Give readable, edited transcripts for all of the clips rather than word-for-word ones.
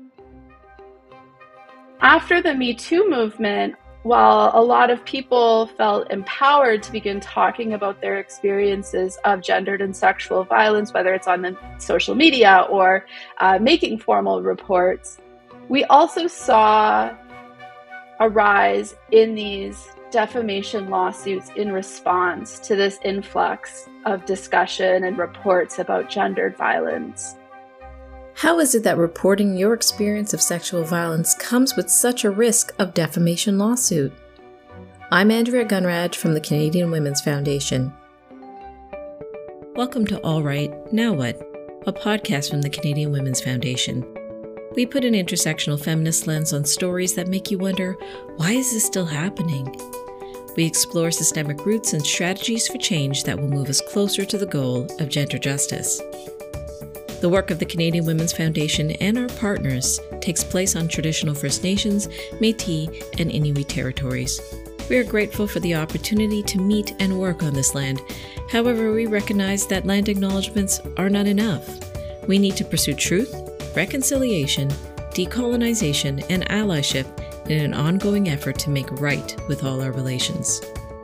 After the Me Too movement, while a lot of people felt empowered to begin talking about their experiences of gendered and sexual violence, whether it's on the social media or making formal reports, we also saw a rise in these defamation lawsuits in response to this influx of discussion and reports about gendered violence. How is it that reporting your experience of sexual violence comes with such a risk of defamation lawsuit? I'm Andrea Gunraj from the Canadian Women's Foundation. Welcome to All Right, Now What? A podcast from the Canadian Women's Foundation. We put an intersectional feminist lens on stories that make you wonder, why is this still happening? We explore systemic roots and strategies for change that will move us closer to the goal of gender justice. The work of the Canadian Women's Foundation and our partners takes place on traditional First Nations, Métis, and Inuit territories. We are grateful for the opportunity to meet and work on this land. However, we recognize that land acknowledgements are not enough. We need to pursue truth, reconciliation, decolonization, and allyship in an ongoing effort to make right with all our relations.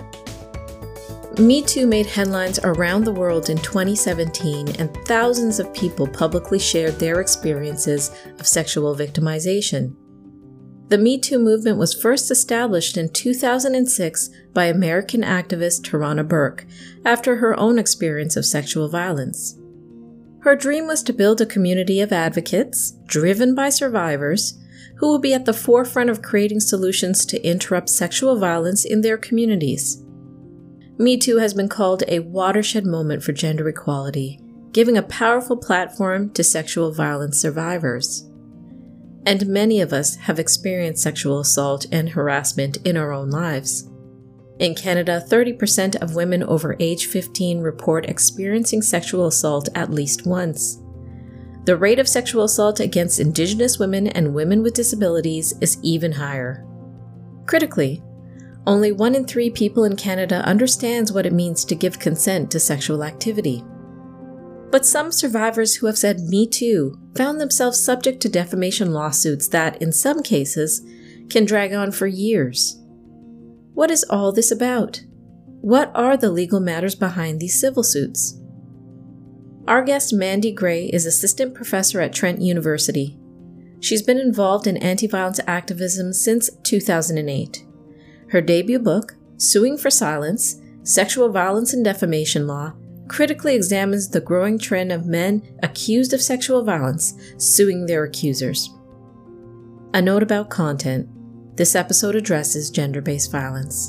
Me Too made headlines around the world in 2017, and thousands of people publicly shared their experiences of sexual victimization. The Me Too movement was first established in 2006 by American activist Tarana Burke after her own experience of sexual violence. Her dream was to build a community of advocates, driven by survivors, who will be at the forefront of creating solutions to interrupt sexual violence in their communities. Me Too has been called a watershed moment for gender equality, giving a powerful platform to sexual violence survivors. And many of us have experienced sexual assault and harassment in our own lives. In Canada, 30% of women over age 15 report experiencing sexual assault at least once. The rate of sexual assault against Indigenous women and women with disabilities is even higher. Critically, only 1 in 3 people in Canada understands what it means to give consent to sexual activity. But some survivors who have said Me Too found themselves subject to defamation lawsuits that, in some cases, can drag on for years. What is all this about? What are the legal matters behind these civil suits? Our guest Mandy Gray is assistant professor at Trent University. She's been involved in anti-violence activism since 2008. Her debut book, Suing for Silence, Sexual Violence and Defamation Law, critically examines the growing trend of men accused of sexual violence suing their accusers. A note about content. This episode addresses gender-based violence.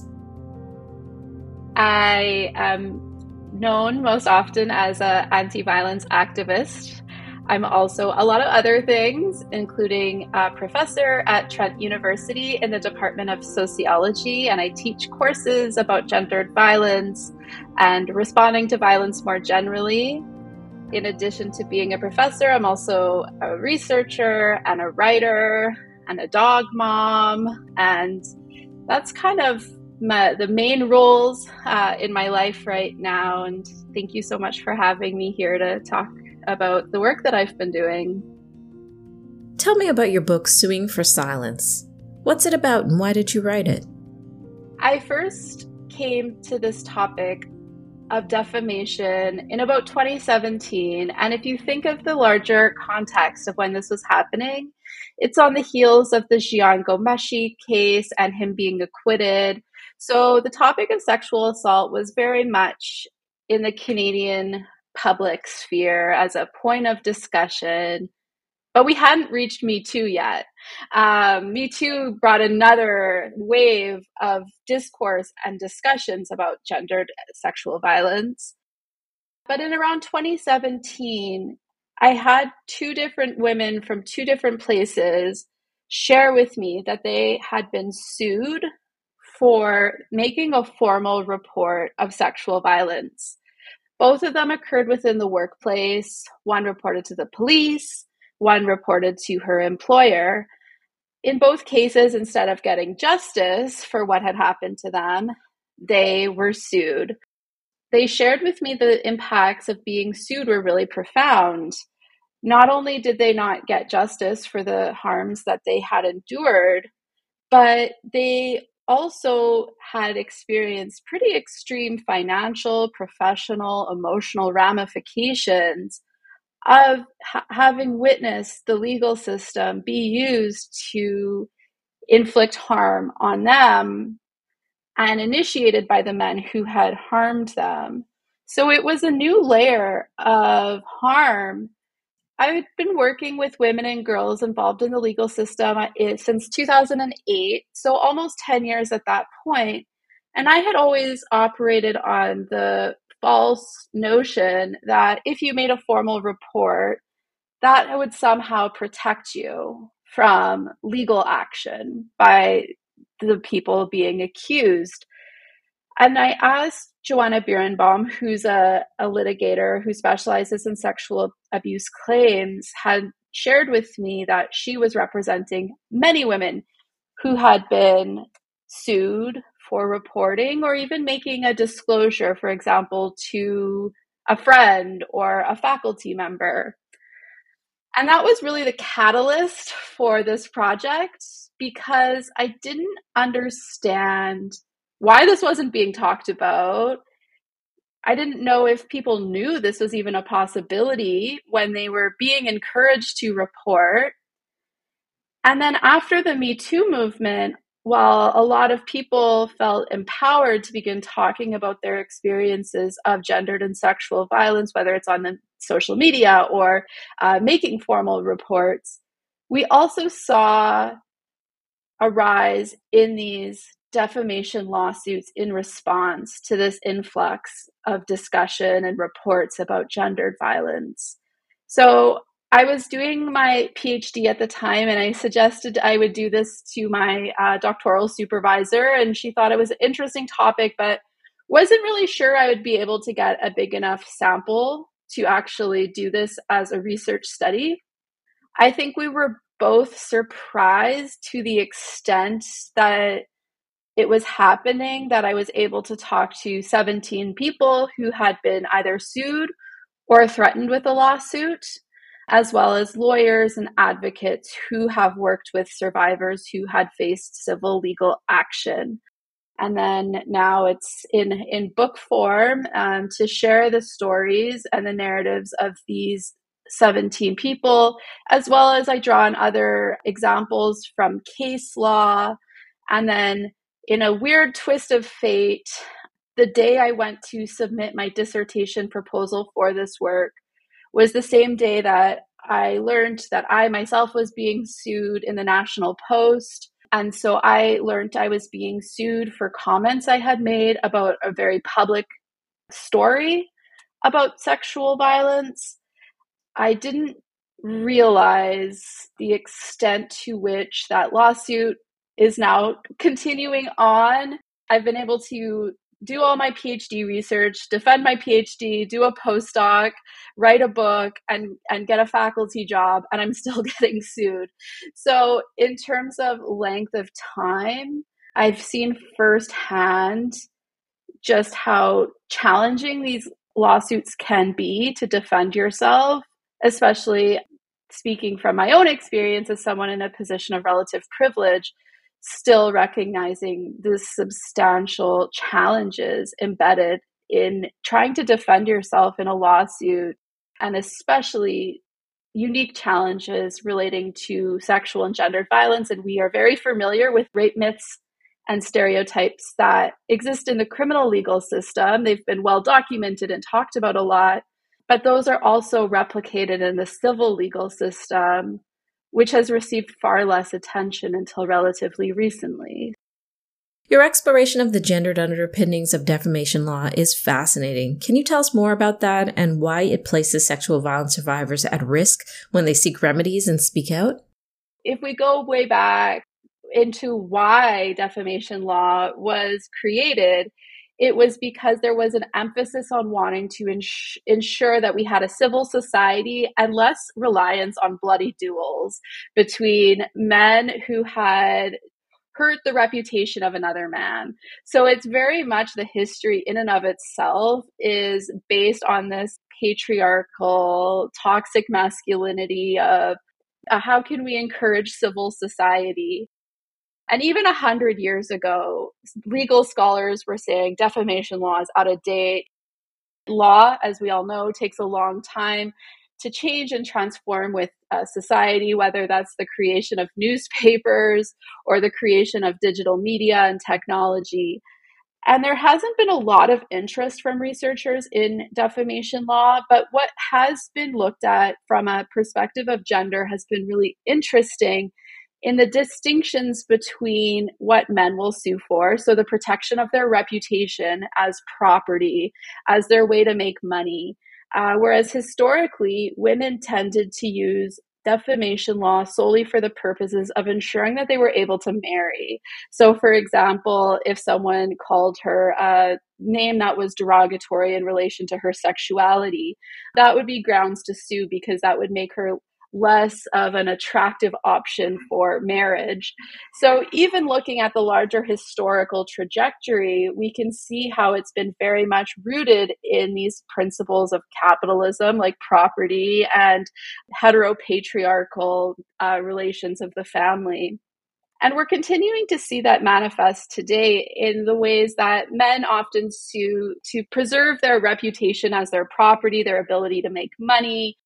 I am known most often as an anti-violence activist. I'm also a lot of other things, including a professor at Trent University in the Department of Sociology, and I teach courses about gendered violence and responding to violence more generally. In addition to being a professor, I'm also a researcher and a writer and a dog mom, and that's kind of the main roles in my life right now. And thank you so much for having me here to talk about the work that I've been doing. Tell me about your book, Suing for Silence. What's it about and why did you write it? I first came to this topic of defamation in about 2017. And if you think of the larger context of when this was happening, it's on the heels of the Jian Ghomeshi case and him being acquitted. So the topic of sexual assault was very much in the Canadian public sphere as a point of discussion, but we hadn't reached Me Too yet. Me Too brought another wave of discourse and discussions about gendered sexual violence. But in around 2017, I had 2 different women from 2 different places share with me that they had been sued for making a formal report of sexual violence. Both of them occurred within the workplace. One reported to the police, one reported to her employer. In both cases, instead of getting justice for what had happened to them, they were sued. They shared with me the impacts of being sued were really profound. not only did they not get justice for the harms that they had endured, but they also had experienced pretty extreme financial, professional, emotional ramifications of having witnessed the legal system be used to inflict harm on them and initiated by the men who had harmed them. So it was a new layer of harm. I've been working with women and girls involved in the legal system since 2008, so almost 10 years at that point. And I had always operated on the false notion that if you made a formal report, that would somehow protect you from legal action by the people being accused. And I asked Joanna Birnbaum, who's a litigator who specializes in sexual abuse claims, had shared with me that she was representing many women who had been sued for reporting or even making a disclosure, for example, to a friend or a faculty member. And that was really the catalyst for this project because I didn't understand why this wasn't being talked about. I didn't know if people knew this was even a possibility when they were being encouraged to report. And then after the Me Too movement, while a lot of people felt empowered to begin talking about their experiences of gendered and sexual violence, whether it's on the social media or making formal reports, we also saw a rise in these defamation lawsuits in response to this influx of discussion and reports about gendered violence. So I was doing my PhD at the time, and I suggested I would do this to my doctoral supervisor, and she thought it was an interesting topic, but wasn't really sure I would be able to get a big enough sample to actually do this as a research study. I think we were both surprised to the extent that it was happening, that I was able to talk to 17 people who had been either sued or threatened with a lawsuit, as well as lawyers and advocates who have worked with survivors who had faced civil legal action. And then now it's in book form to share the stories and the narratives of these 17 people, as well as I draw on other examples from case law. And then in a weird twist of fate, the day I went to submit my dissertation proposal for this work was the same day that I learned that I myself was being sued in the National Post. And so I learned I was being sued for comments I had made about a very public story about sexual violence. I didn't realize the extent to which that lawsuit is now continuing on. I've been able to do all my PhD research, defend my PhD, do a postdoc, write a book, and get a faculty job, and I'm still getting sued. So in terms of length of time, I've seen firsthand just how challenging these lawsuits can be to defend yourself, especially speaking from my own experience as someone in a position of relative privilege, still recognizing the substantial challenges embedded in trying to defend yourself in a lawsuit, and especially unique challenges relating to sexual and gendered violence. And we are very familiar with rape myths and stereotypes that exist in the criminal legal system. They've been well documented and talked about a lot, but those are also replicated in the civil legal system, which has received far less attention until relatively recently. Your exploration of the gendered underpinnings of defamation law is fascinating. Can you tell us more about that and why it places sexual violence survivors at risk when they seek remedies and speak out? If we go way back into why defamation law was created, it was because there was an emphasis on wanting to ensure that we had a civil society and less reliance on bloody duels between men who had hurt the reputation of another man. So it's very much the history in and of itself is based on this patriarchal, toxic masculinity of how can we encourage civil society? And even 100 years ago, legal scholars were saying defamation law is out of date. Law, as we all know, takes a long time to change and transform with society, whether that's the creation of newspapers or the creation of digital media and technology. And there hasn't been a lot of interest from researchers in defamation law, but what has been looked at from a perspective of gender has been really interesting in the distinctions between what men will sue for. So the protection of their reputation as property, as their way to make money. Whereas historically, women tended to use defamation law solely for the purposes of ensuring that they were able to marry. So, for example, if someone called her a name that was derogatory in relation to her sexuality, that would be grounds to sue because that would make her less of an attractive option for marriage. So even looking at the larger historical trajectory, we can see how it's been very much rooted in these principles of capitalism, like property and heteropatriarchal relations of the family. And we're continuing to see that manifest today in the ways that men often sue to preserve their reputation as their property, their ability to make money.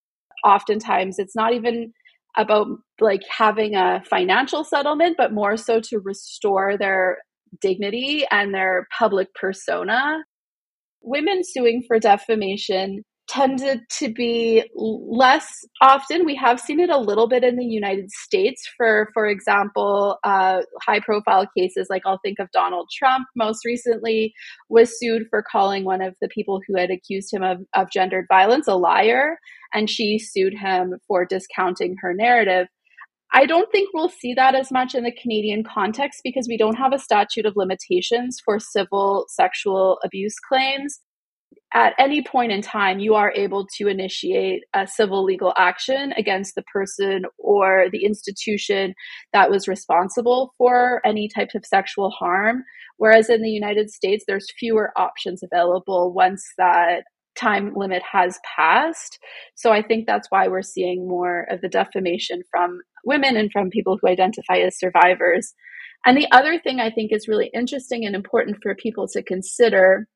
Oftentimes it's not even about like having a financial settlement, but more so to restore their dignity and their public persona. Women suing for defamation tended to be less often. We have seen it a little bit in the United States for example, high profile cases like I'll think of Donald Trump most recently was sued for calling one of the people who had accused him of gendered violence a liar, and she sued him for discounting her narrative. I don't think we'll see that as much in the Canadian context because we don't have a statute of limitations for civil sexual abuse claims. At any point in time, you are able to initiate a civil legal action against the person or the institution that was responsible for any type of sexual harm. Whereas in the United States, there's fewer options available once that time limit has passed. So I think that's why we're seeing more of the defamation from women and from people who identify as survivors. And the other thing I think is really interesting and important for people to consider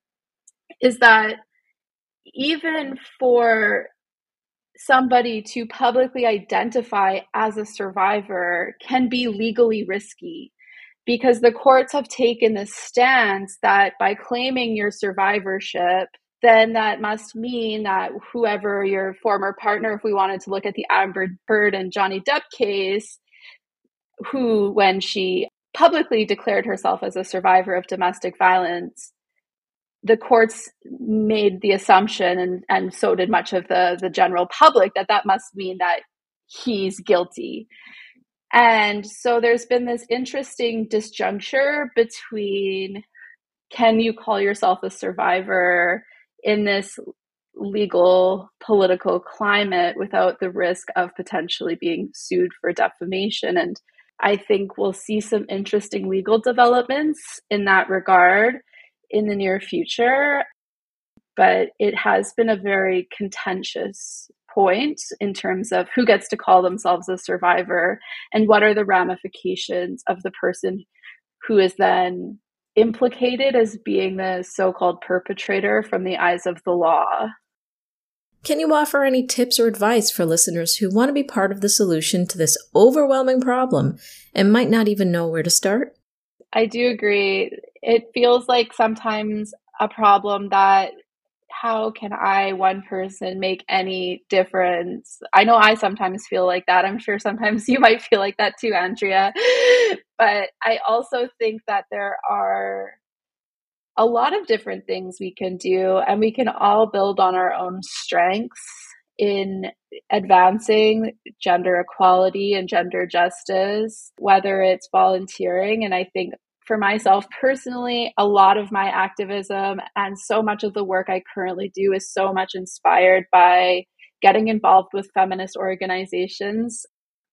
is that even for somebody to publicly identify as a survivor can be legally risky because the courts have taken this stance that by claiming your survivorship, then that must mean that whoever your former partner, if we wanted to look at the Amber Heard and Johnny Depp case, who, when she publicly declared herself as a survivor of domestic violence, the courts made the assumption, and so did much of the general public, that must mean that he's guilty. And so there's been this interesting disjuncture between can you call yourself a survivor in this legal political climate without the risk of potentially being sued for defamation. And I think we'll see some interesting legal developments in that regard in the near future, but it has been a very contentious point in terms of who gets to call themselves a survivor and what are the ramifications of the person who is then implicated as being the so-called perpetrator from the eyes of the law. Can you offer any tips or advice for listeners who want to be part of the solution to this overwhelming problem and might not even know where to start? I do agree. It feels like sometimes a problem that how can I, one person, make any difference? I know I sometimes feel like that. I'm sure sometimes you might feel like that too, Andrea. But I also think that there are a lot of different things we can do, and we can all build on our own strengths in advancing gender equality and gender justice, whether it's volunteering. And I think for myself personally, a lot of my activism and so much of the work I currently do is so much inspired by getting involved with feminist organizations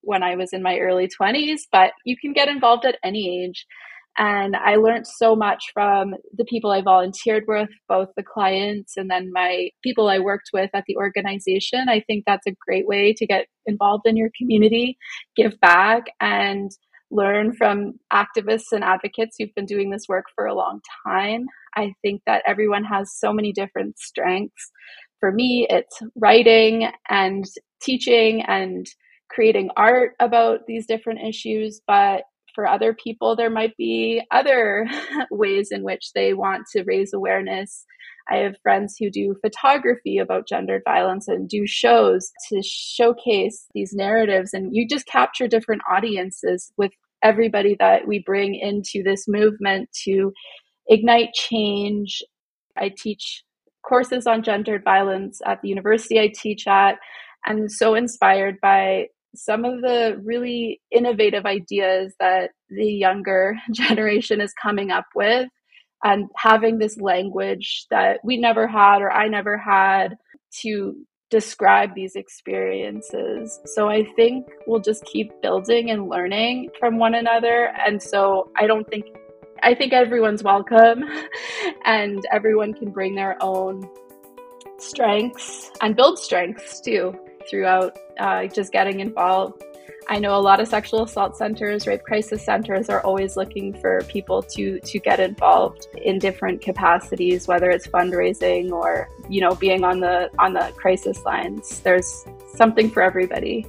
when I was in my early 20s, but you can get involved at any age. And I learned so much from the people I volunteered with, both the clients and then my people I worked with at the organization. I think that's a great way to get involved in your community, give back, and learn from activists and advocates who've been doing this work for a long time. I think that everyone has so many different strengths. For me, it's writing and teaching and creating art about these different issues, but for other people, there might be other ways in which they want to raise awareness. I have friends who do photography about gendered violence and do shows to showcase these narratives. And you just capture different audiences with everybody that we bring into this movement to ignite change. I teach courses on gendered violence at the university I teach at, and so inspired by some of the really innovative ideas that the younger generation is coming up with, and having this language that we never had or I never had to describe these experiences. So I think we'll just keep building and learning from one another. And so I think everyone's welcome and everyone can bring their own strengths and build strengths too throughout just getting involved. I know a lot of sexual assault centers, rape crisis centers are always looking for people to get involved in different capacities, whether it's fundraising or, being on the crisis lines. There's something for everybody.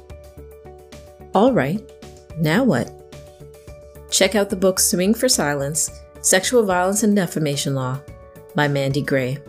All right, now what? Check out the book Swimming for Silence, Sexual Violence and Defamation Law by Mandy Gray.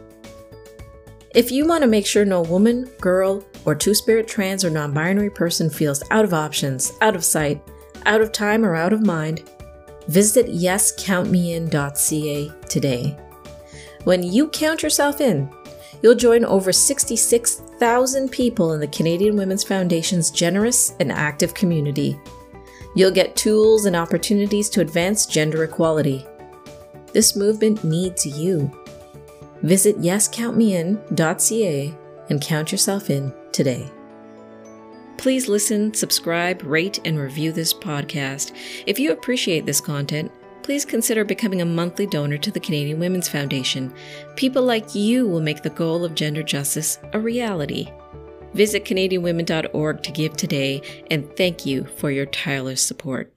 If you want to make sure no woman, girl, or two-spirit, trans, or non-binary person feels out of options, out of sight, out of time, or out of mind, visit yescountmein.ca today. When you count yourself in, you'll join over 66,000 people in the Canadian Women's Foundation's generous and active community. You'll get tools and opportunities to advance gender equality. This movement needs you. Visit yescountmein.ca and count yourself in today. Please listen, subscribe, rate, and review this podcast. If you appreciate this content, please consider becoming a monthly donor to the Canadian Women's Foundation. People like you will make the goal of gender justice a reality. Visit CanadianWomen.org to give today, and thank you for your tireless support.